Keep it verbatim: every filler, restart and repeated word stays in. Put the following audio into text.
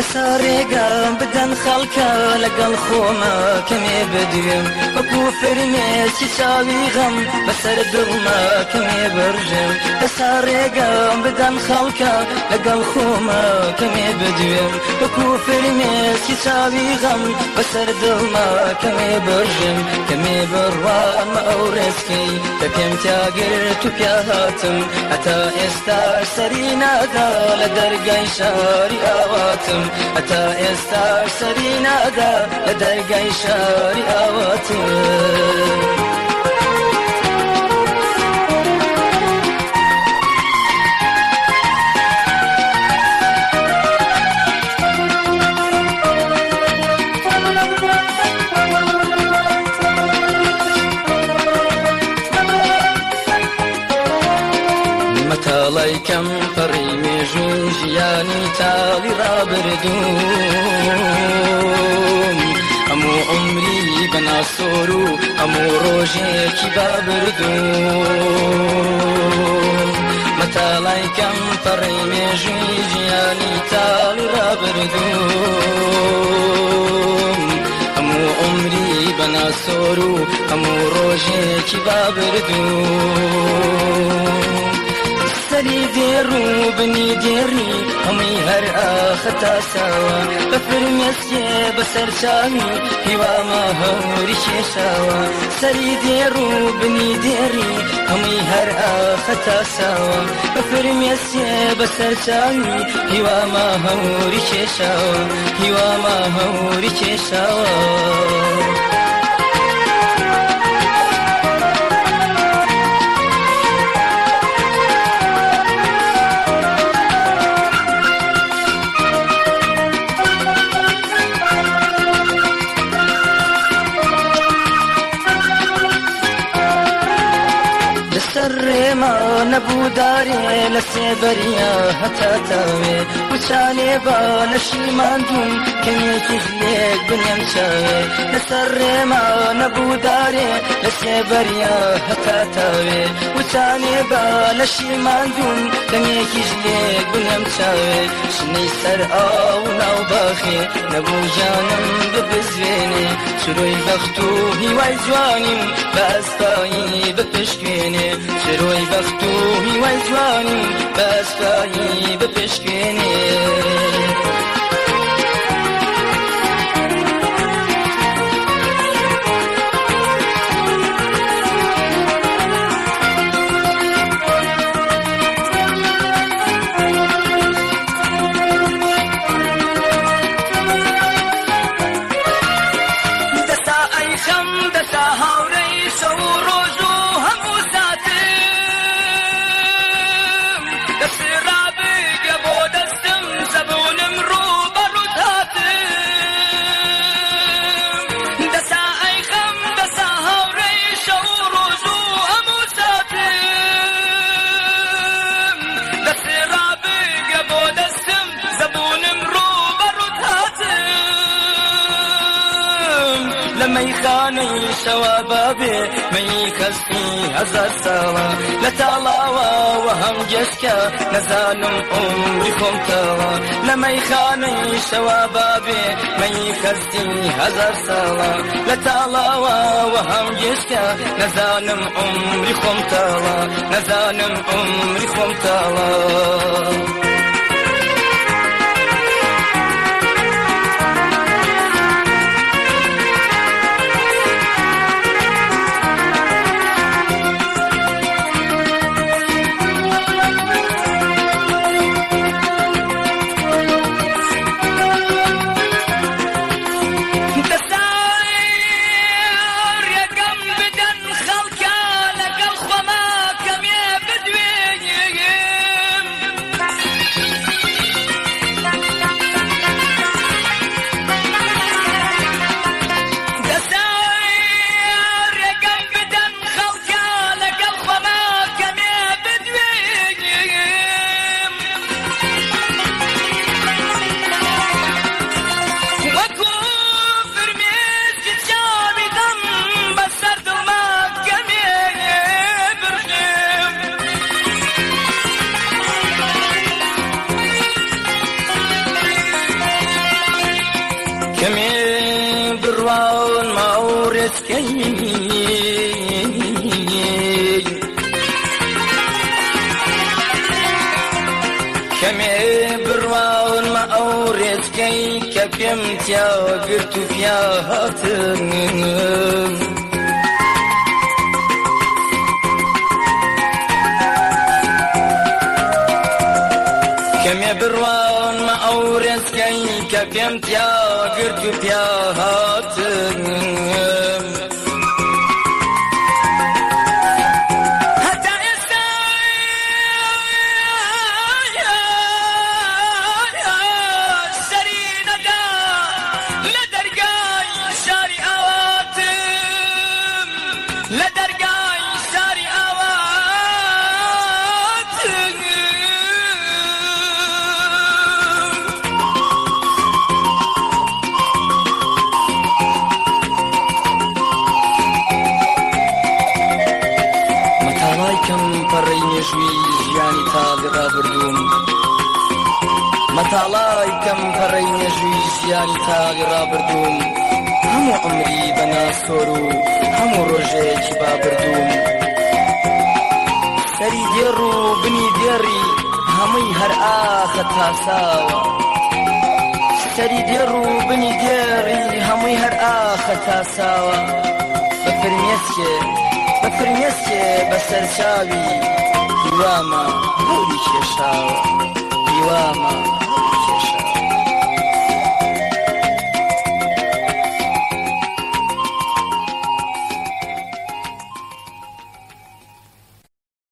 سارقام بدن خلقا لقل خوما كمي بدوم وكو فرميسي ساوي غم بسر دغما كمي برجم سارقام بدن خلقا لقل خوما كمي بدوم وكو فرميسي ساوي غم بسر دغما كمي برجم كمي بروان ما اورسكي تكيم تاقر تبيا هاتم اتا استار سرينا دا لدرقاي شاري آواتم اتا استار سرينا دا لدرقاي شاري آواتم متاڵیکەم پەڕی مێژووی ژیانی تاڵی ڕابردووم هەموو عومری بەناسۆر و هەموو ڕۆژێکی بابردووم متاڵیکەم پەڕی مێژووی ژیانی تاڵی ڕابردووم هەموو عومری بەناسۆر و هەموو ڕۆژێکی بابردووم سري ديرو بني ديري همي هر آختا سوا بفرميسي بسر شامي هوا ما هوري شيشاوا سري ديرو بني ديري همي هر آختا سوا بفرميسي بسر شامي هوا ما هوري شيشاوا هوا ما هوري شيشاوا ما نبوداري لسيبريا هتا تاوي وشاني بالشي ماندوم كمي كيخليك بنيم شاوي لسر ما نبوداري لسيبريا هتا تاوي وشاني بالشي ماندوم كمي كيخليك بنيم شاوي شني سر آو ناو باخي نبو جانم ببزويني شروي بختو هواي جوانيم بأسفاي بپشكيني شروي بختو هواي جوانيم بأسفاي بپشكيني لمي خاني شوابابي مي كسي هزار سالا لتعلاوا وهم جسكا نزانم عمري خمتاوا لمي خاني شوابابي مي كسي هزار سالا لتعلاوا وهم جسكا نزانم عمري خمتاوا نزانم عمري خمتاوا كمي بروان ما ورثكي كمي بروان ما ورثكي كبيمت يا قرت فيها هاتن كمي بروان ما ورثكي كبيمت يا قرت فيها هاتن پەڕەی مێژووی ژیانی تاڵی ڕابردووم مەتاڵای کەم پەڕەی مێژووی ژیانی تاڵی ڕابردووم هەموو عمری بە ناسۆر و هەموو ڕۆژێکی بابردووم سەری دێڕ و بنی دێڕی هەمووی هەر ئاخە تاساوە سەری دێڕ و بنی دێڕی هەمووی هەر ئاخە تاساوە بە فرمێسکێ بە فرمێسکێ بەسەر چاوی دیوامە هەوری کێشاوە دیوامە هەوری کێشاوە